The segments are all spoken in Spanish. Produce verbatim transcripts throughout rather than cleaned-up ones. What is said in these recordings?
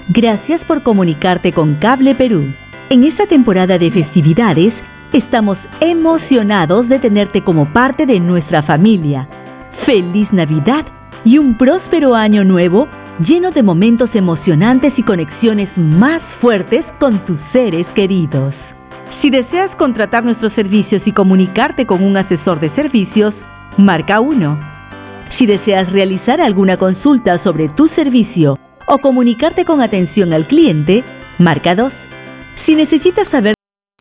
Gracias por comunicarte con Cable Perú. En esta temporada de festividades, estamos emocionados de tenerte como parte de nuestra familia. ¡Feliz Navidad y un próspero año nuevo lleno de momentos emocionantes y conexiones más fuertes con tus seres queridos! Si deseas contratar nuestros servicios y comunicarte con un asesor de servicios, marca uno. Si deseas realizar alguna consulta sobre tu servicio o comunicarte con atención al cliente, marca dos. Si necesitas saber...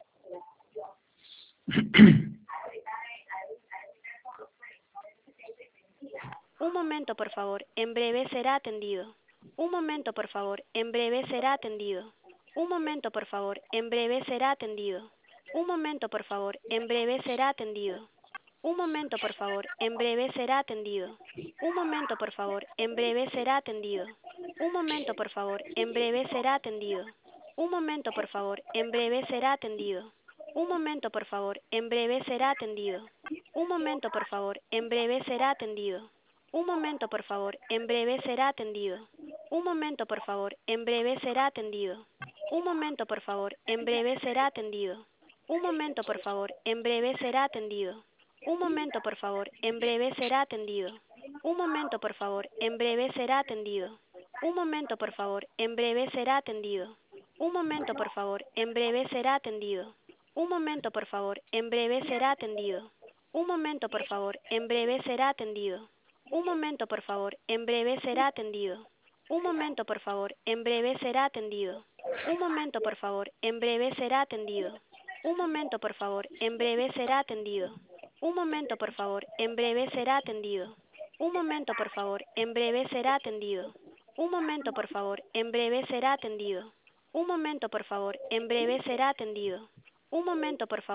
Un momento, por favor, en breve será atendido. Un momento, por favor, en breve será atendido. Un momento, por favor, en breve será atendido. Un momento, por favor, en breve será atendido. Un momento, por favor, en breve será atendido. Un momento, por favor, en breve será atendido. Un momento, por favor, en breve será atendido. Un momento, por favor, en breve será atendido. Un momento, por favor, en breve será atendido. Un momento, por favor, en breve será atendido. Un momento, por favor, en breve será atendido. Un momento, por favor, en breve será atendido. Un momento, por favor, en breve será atendido. Un momento, por favor, en breve será atendido. Un momento, por favor, en breve será atendido. Un momento, por favor, en breve será atendido. Un momento, por favor, en breve será atendido. Un momento, por favor, en breve será atendido. Un momento, por favor, en breve será atendido. Un momento, por favor, en breve será atendido. Un momento, por favor, en breve será atendido. Un momento, por favor, en breve será atendido. Un momento, por favor, en breve será atendido. Un momento, por favor, en breve será atendido. Un momento, por favor, en breve será atendido. Un momento, por favor, en breve será atendido. Un momento, por favor, en breve será atendido. Un momento, por favor, en breve será atendido. Un momento, por favor.